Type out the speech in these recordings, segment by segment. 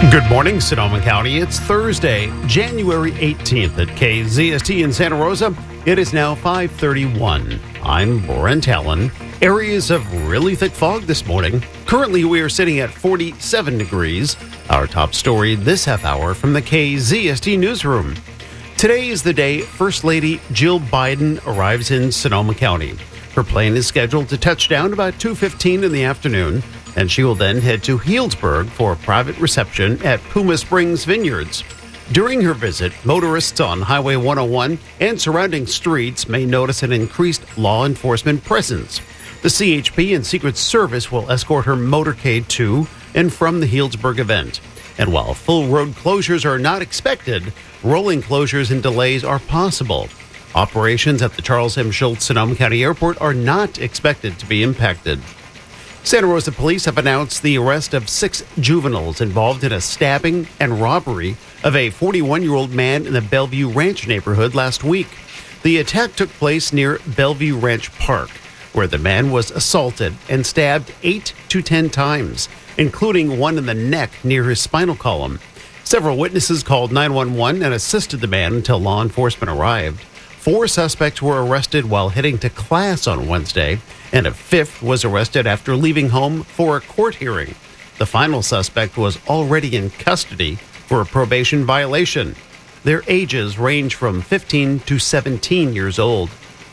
Good morning, Sonoma County. It's Thursday, January 18th at KZST in Santa Rosa. It is now 5:31. I'm Brent Allen. Areas of really thick fog this morning. Currently, we are sitting at 47 degrees. Our top story this half hour from the KZST newsroom. Today is the day First Lady Jill Biden arrives in Sonoma County. Her plane is scheduled to touch down about 2:15 in the afternoon, and she will then head to Healdsburg for a private reception at Puma Springs Vineyards. During her visit, motorists on Highway 101 and surrounding streets may notice an increased law enforcement presence. The CHP and Secret Service will escort her motorcade to and from the Healdsburg event. And while full road closures are not expected, rolling closures and delays are possible. Operations at the Charles M. Schultz Sonoma County Airport are not expected to be impacted. Santa Rosa police have announced the arrest of 6 juveniles involved in a stabbing and robbery of a 41-year-old man in the Bellevue Ranch neighborhood last week. The attack took place near Bellevue Ranch Park, where the man was assaulted and stabbed 8 to 10 times, including one in the neck near his spinal column. Several witnesses called 911 and assisted the man until law enforcement arrived. 4 suspects were arrested while heading to class on Wednesday, and a 5th was arrested after leaving home for a court hearing. The final suspect was already in custody for a probation violation. Their ages range from 15 to 17 years old.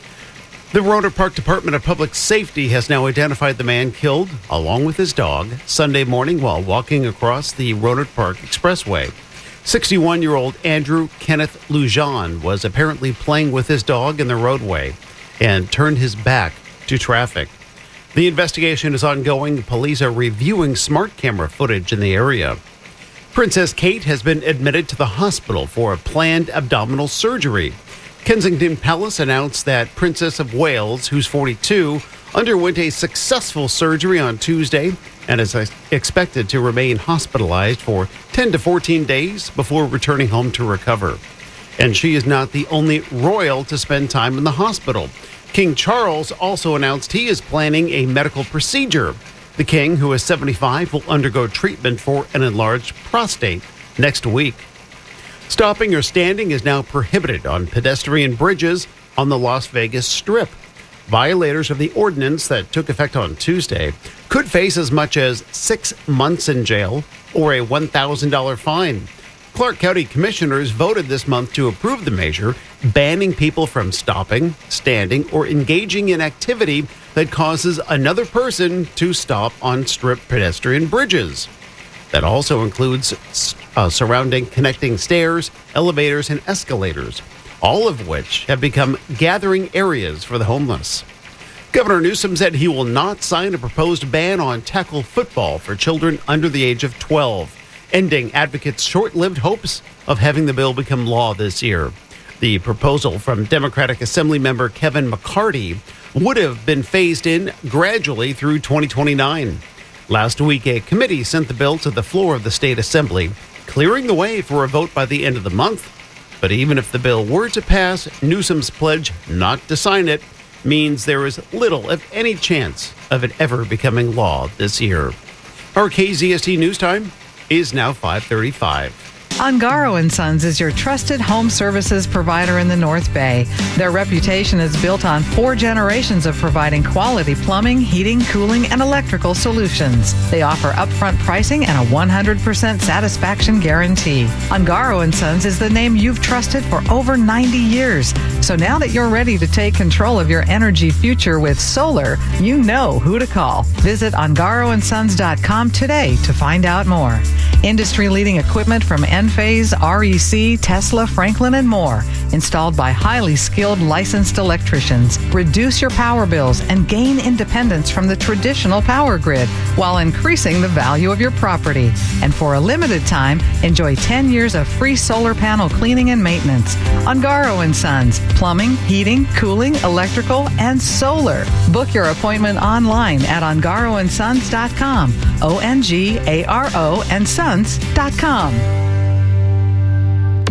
The Rohnert Park Department of Public Safety has now identified the man killed, along with his dog, Sunday morning while walking across the Rohnert Park Expressway. 61-year-old Andrew Kenneth Lujan was apparently playing with his dog in the roadway and turned his back to traffic. The investigation is ongoing. Police are reviewing smart camera footage in the area. Princess Kate has been admitted to the hospital for a planned abdominal surgery. Kensington Palace announced that Princess of Wales, who's 42, underwent a successful surgery on Tuesday and is expected to remain hospitalized for 10 to 14 days before returning home to recover. And she is not the only royal to spend time in the hospital. King Charles also announced he is planning a medical procedure. The king, who is 75, will undergo treatment for an enlarged prostate next week. Stopping or standing is now prohibited on pedestrian bridges on the Las Vegas Strip. Violators of the ordinance that took effect on Tuesday could face as much as 6 months in jail or a $1,000 fine. Clark County commissioners voted this month to approve the measure, banning people from stopping, standing, or engaging in activity that causes another person to stop on strip pedestrian bridges. That also includes surrounding connecting stairs, elevators, and escalators, all of which have become gathering areas for the homeless. Governor Newsom said he will not sign a proposed ban on tackle football for children under the age of 12, ending advocates' short-lived hopes of having the bill become law this year. The proposal from Democratic Assembly member Kevin McCarty would have been phased in gradually through 2029. Last week, a committee sent the bill to the floor of the state assembly, clearing the way for a vote by the end of the month. But even if the bill were to pass, Newsom's pledge not to sign it means there is little, if any, chance of it ever becoming law this year. Our KZST News Time is now 5:35. Ungaro & Sons is your trusted home services provider in the North Bay. Their reputation is built on 4 generations of providing quality plumbing, heating, cooling, and electrical solutions. They offer upfront pricing and a 100% satisfaction guarantee. Ungaro & Sons is the name you've trusted for over 90 years. So now that you're ready to take control of your energy future with solar, you know who to call. Visit ungaroandsons.com today to find out more. Industry-leading equipment from Enphase, REC, Tesla, Franklin, and more. Installed by highly skilled licensed electricians. Reduce your power bills and gain independence from the traditional power grid while increasing the value of your property. And for a limited time, enjoy 10 years of free solar panel cleaning and maintenance. Ungaro & Sons. Plumbing, heating, cooling, electrical, and solar. Book your appointment online at ungaroandsons.com. ONGARO and sons.com.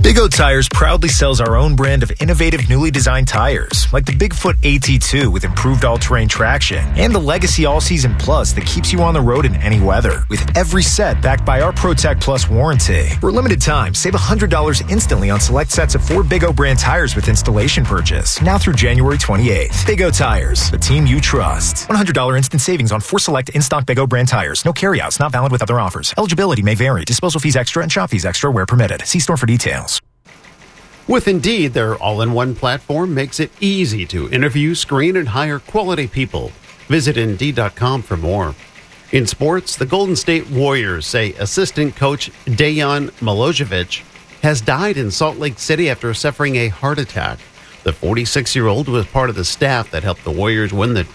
Big O Tires proudly sells our own brand of innovative, newly designed tires, like the Bigfoot AT2 with improved all-terrain traction, and the Legacy All-Season Plus that keeps you on the road in any weather, with every set backed by our ProTech Plus warranty. For a limited time, save $100 instantly on select sets of 4 Big O brand tires with installation purchase, now through January 28th. Big O Tires, the team you trust. $100 instant savings on 4 select in-stock Big O brand tires. No carryouts, not valid with other offers. Eligibility may vary. Disposal fees extra and shop fees extra where permitted. See store for details. With Indeed, their all-in-one platform makes it easy to interview, screen, and hire quality people. Visit Indeed.com for more. In sports, the Golden State Warriors say assistant coach Dejan Milojevic has died in Salt Lake City after suffering a heart attack. The 46-year-old was part of the staff that helped the Warriors win the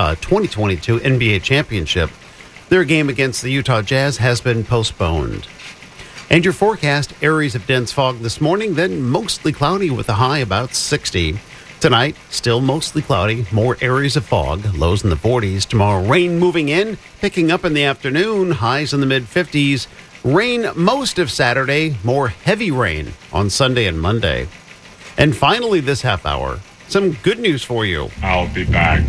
2022 NBA championship. Their game against the Utah Jazz has been postponed. And your forecast, areas of dense fog this morning, then mostly cloudy with a high about 60. Tonight, still mostly cloudy, more areas of fog, lows in the 40s. Tomorrow, rain moving in, picking up in the afternoon, highs in the mid-50s. Rain most of Saturday, more heavy rain on Sunday and Monday. And finally this half hour, some good news for you. I'll be back.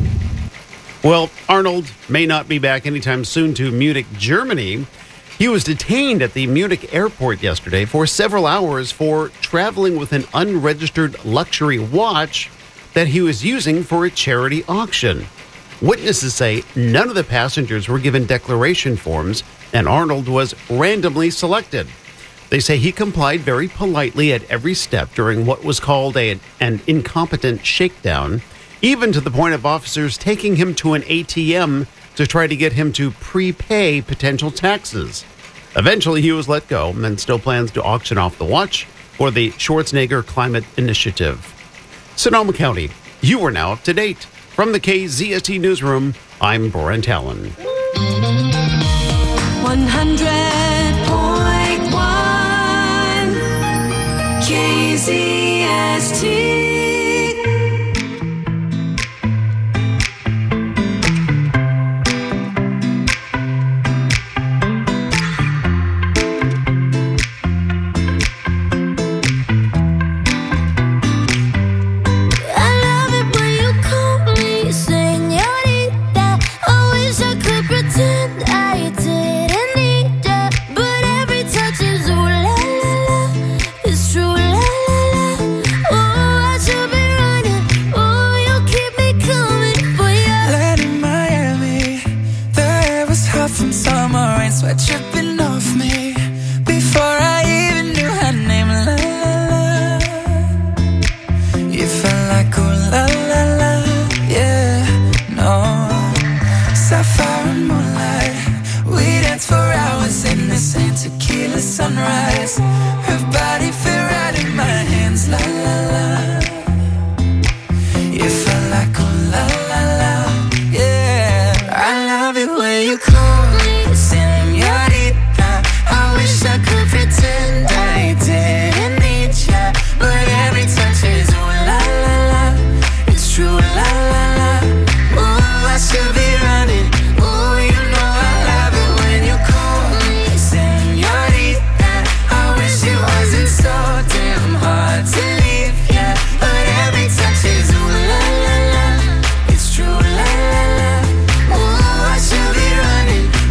Well, Arnold may not be back anytime soon to Munich, Germany. He was detained at the Munich airport yesterday for several hours for traveling with an unregistered luxury watch that he was using for a charity auction. Witnesses say none of the passengers were given declaration forms, and Arnold was randomly selected. They say he complied very politely at every step during what was called an incompetent shakedown, even to the point of officers taking him to an ATM to try to get him to prepay potential taxes. Eventually, he was let go and still plans to auction off the watch for the Schwarzenegger Climate Initiative. Sonoma County, you are now up to date. From the KZST Newsroom, I'm Brent Allen. 100.1 KZST. Tripping off me before I even knew her name. La la la, you felt like oh la la la, yeah, no. Sapphire and moonlight, we danced for hours in the same tequila sunrise. Her body fit right in my hands, la la la. You felt like oh la la la, yeah. I love it when you call me. I could pretend I didn't need ya, but every touch is ooh la la la. It's true la la la. Ooh, I should be running. Ooh, you know I love it when you call me señorita. I wish it wasn't so damn hard to leave ya, but every touch is ooh la la la. It's true la la la. Ooh, I should be running.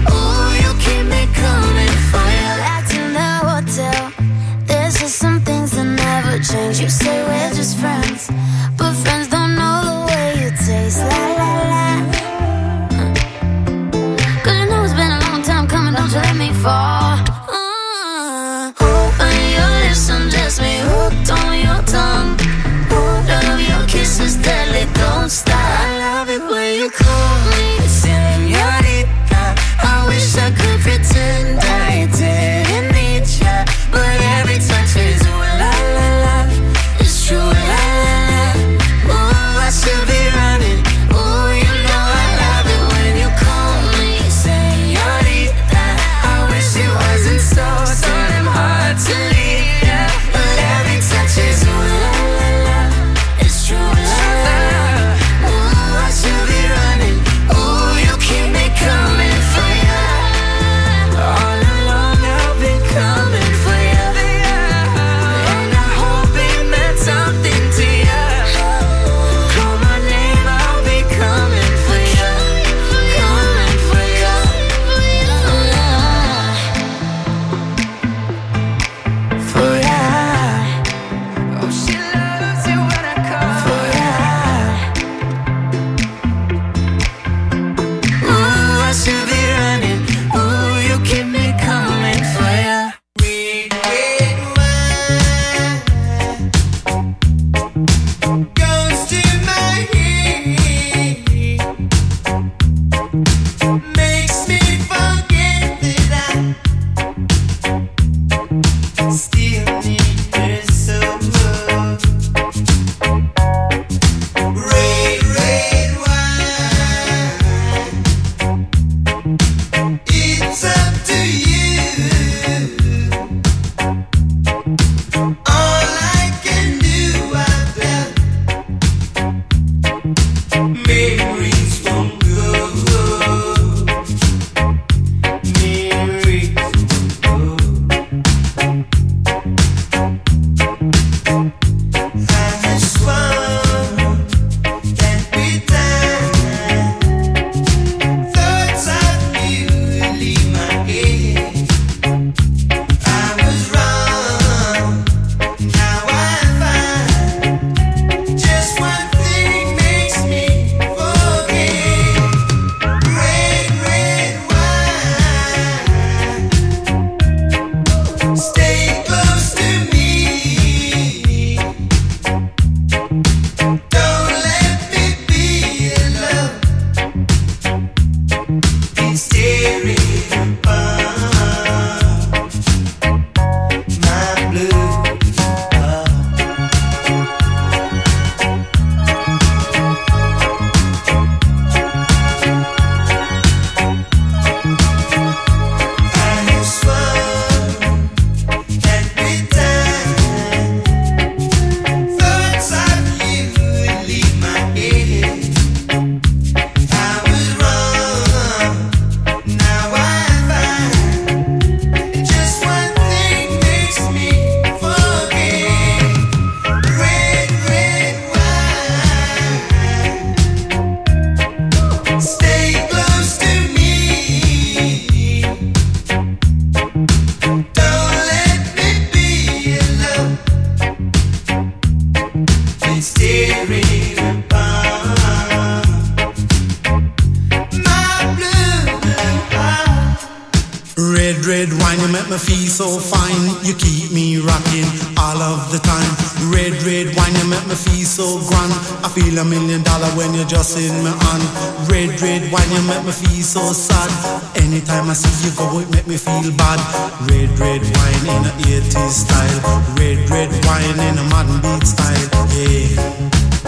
Red wine, you make me feel so fine. You keep me rocking all of the time. Red wine, you make me feel so grand. I feel $1 million when you're just in my hand. Red wine, you make me feel so sad. Anytime I see you go, it make me feel bad. Red wine in a 80s style. Red wine in a modern beat style. Yeah.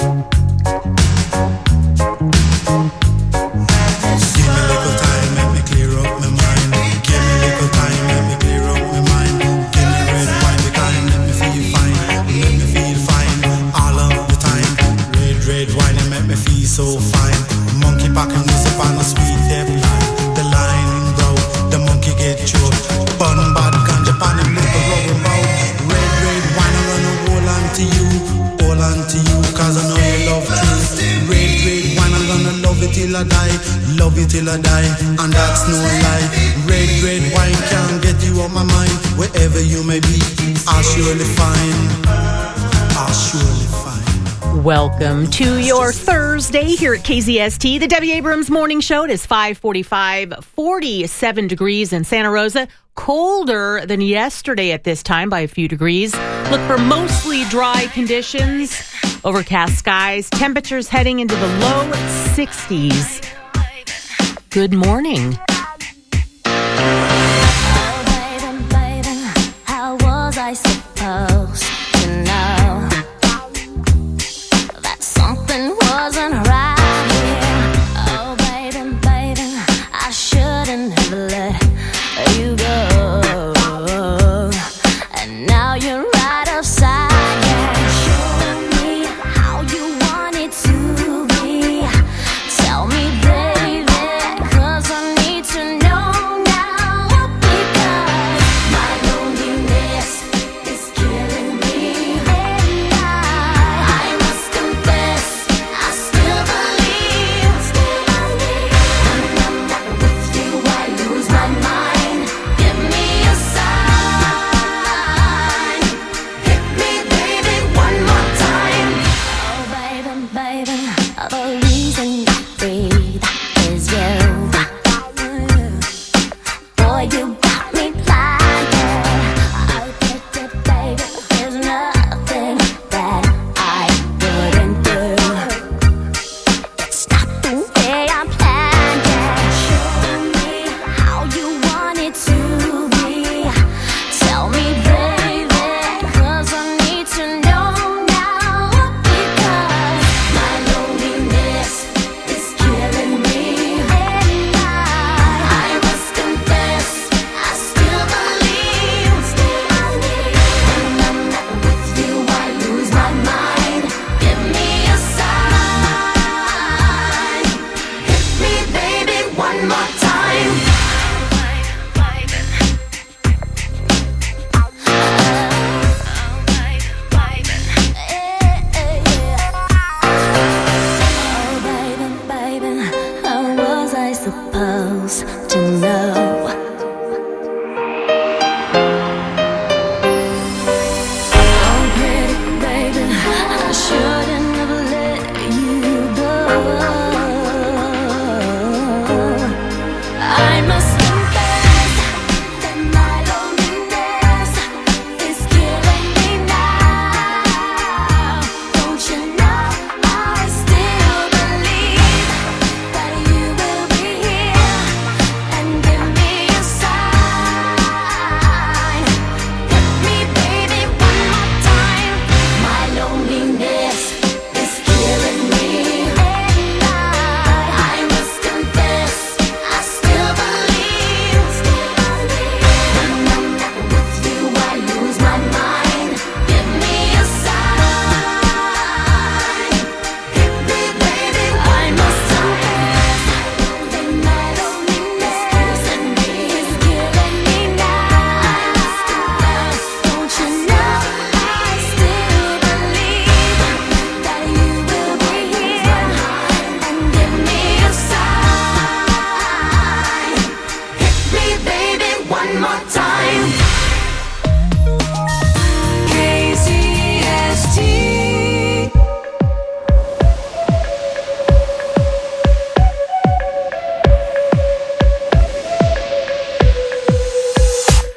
So fine, monkey packing music on a sweet hip line. The line bro, the monkey get choked. Bun bad ganja pan and liquor rubber mouth. Red wine, I'm gonna hold on to you, cause I know you love truth. Red wine, I'm gonna love it till I die, and that's no lie. Red wine can't get you on my mind. Wherever you may be, I'll surely find. Welcome to your Thursday here at KZST, the Debbie Abrams Morning Show. It is 5:45, 47 degrees in Santa Rosa. Colder than yesterday at this time by a few degrees. Look for mostly dry conditions, overcast skies, temperatures heading into the low 60s. Good morning. Oh, baby, how was I supposed to know that something wasn't right here? Oh, baby, I shouldn't have let you go. And now you're right upside down. Show me how you want it to be. Tell me, baby, 'cause I need to know now. Because my loneliness is killing me. And I must confess, I still believe. When I'm not with you, I lose my mind. Give me a sign. Hit me, baby, one more time. Oh, baby, the reason I breathe is you. Boy, you got me blinded. Oh, baby, there's nothing that I wouldn't do. It's not the way I planned it. Show me how you want it to be. Tell me, baby, 'cause I need to know now. Because my loneliness is killing me. And I must confess, I still believe. When I'm not with you, I lose my mind. Give me a sign. Hit me, baby, one more time. Oh, baby, how was I supposed to know? Oh, pretty baby, I shouldn't have let you go. I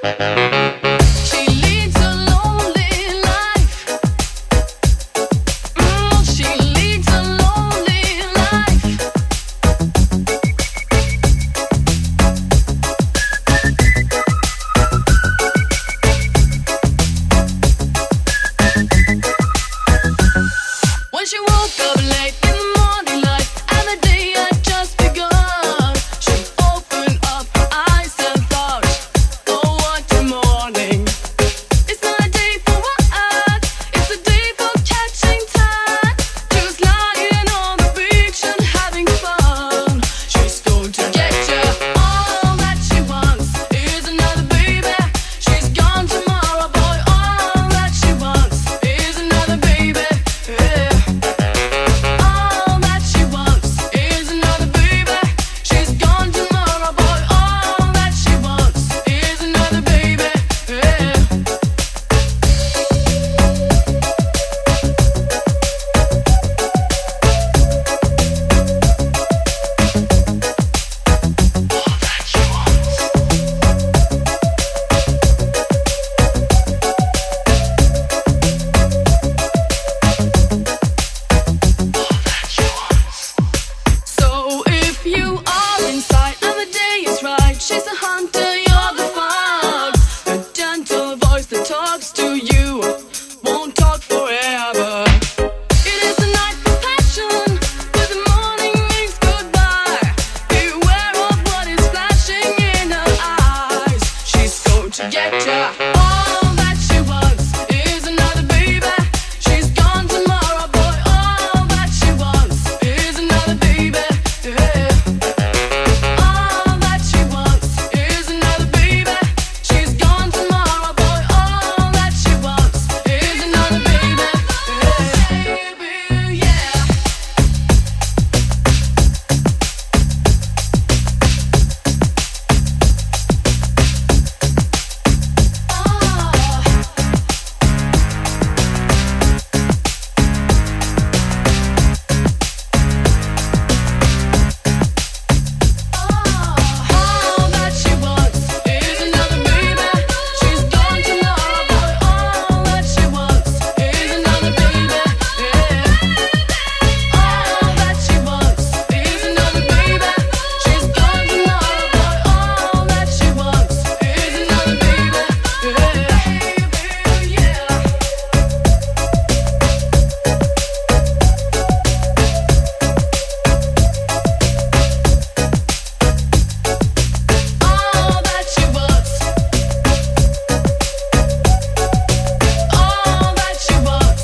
She leads a lonely life. She leads a lonely life. When she woke up late in the morning light and the day had just begun, she opened up her eyes and thought, oh, what a morning. It's not a day for what? It's a day for catching time. Just lying on the beach and having fun. She's going to get you. All that she wants is another baby. She's gone tomorrow, boy. All that she wants is another baby. Yeah. All that she wants is another baby. She's gone tomorrow, boy. All that she wants is another baby. Yeah. So if you are inside and the day is right, she's a hunter, you're the fox. The gentle voice that talks to you won't talk forever. It is a night for passion, but the morning means goodbye. Beware of what is flashing in her eyes. She's going to get ya. All that she wants is another baby. She's gone tomorrow, boy. All that she wants is another baby. Yeah. All that she wants is another baby. She's gone tomorrow, boy. All that she wants is another baby. Yeah. Yeah. All that she wants is another baby. She's gone tomorrow, boy. All that she wants is another baby. Yeah. All that she wants is another baby. She's gone tomorrow, boy. All that she wants is another baby. Yeah. All that she wants. All that she wants.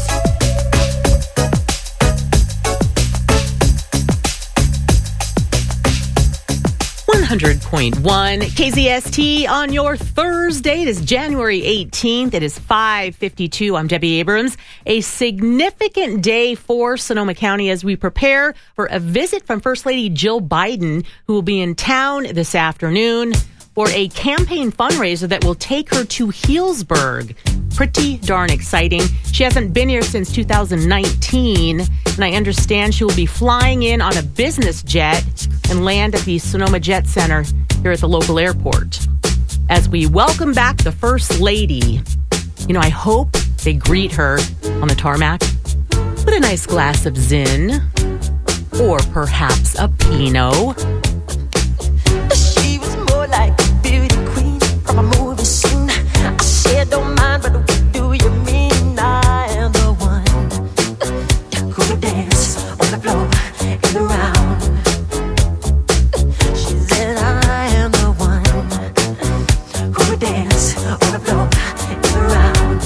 100.1 KZST on your Thursday. It is January 18th. It is 5:52. I'm Debbie Abrams. A significant day for Sonoma County as we prepare for a visit from First Lady Jill Biden, who will be in town this afternoon for a campaign fundraiser that will take her to Healdsburg. Pretty darn exciting. She hasn't been here since 2019, and I understand she will be flying in on a business jet and land at the Sonoma Jet Center here at the local airport. As we welcome back the First Lady, I hope they greet her on the tarmac with a nice glass of Zin or perhaps a Pinot. She was more like a beauty queen from a movie scene. I said, don't mind, but what do you mean? I am the one who would dance on the floor and around. She said, I am the one who would dance on the floor and around.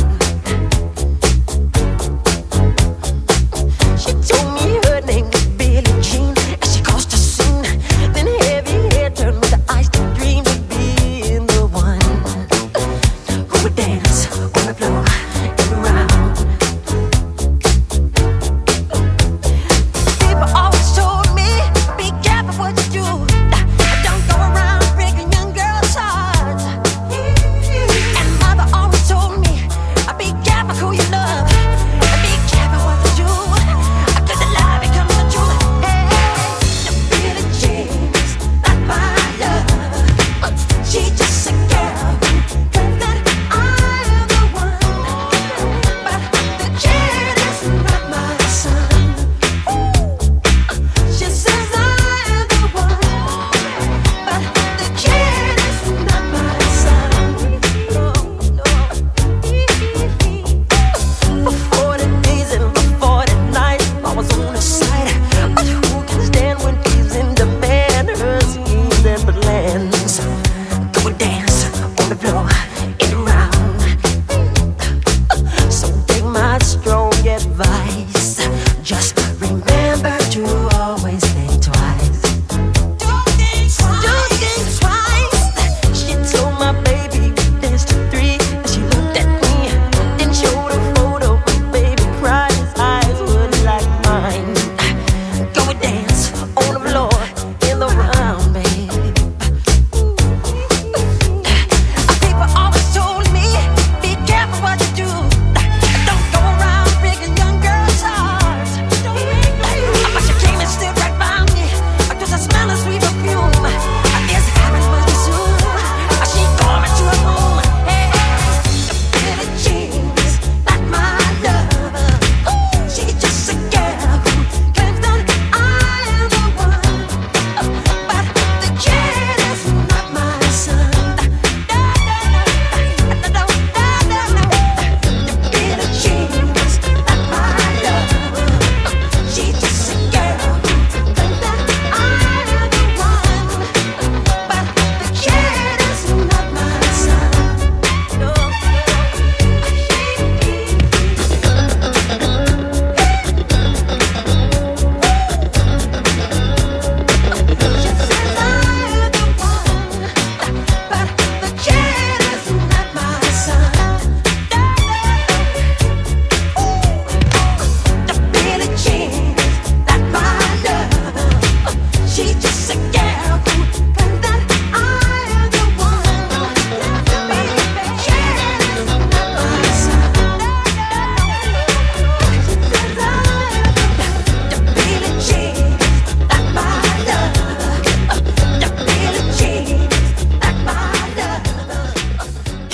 She told me her name was Billie Jean, and she caused a scene.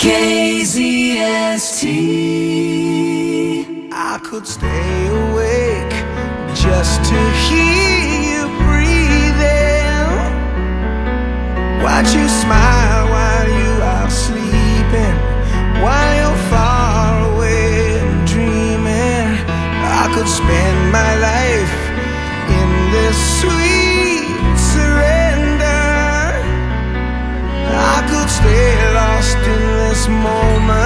KZST. I could stay awake just to hear you breathing. Watch you smile while you are sleeping, while you're far away and dreaming. I could spend my life in this sweet surrender. I could stay lost in this moment.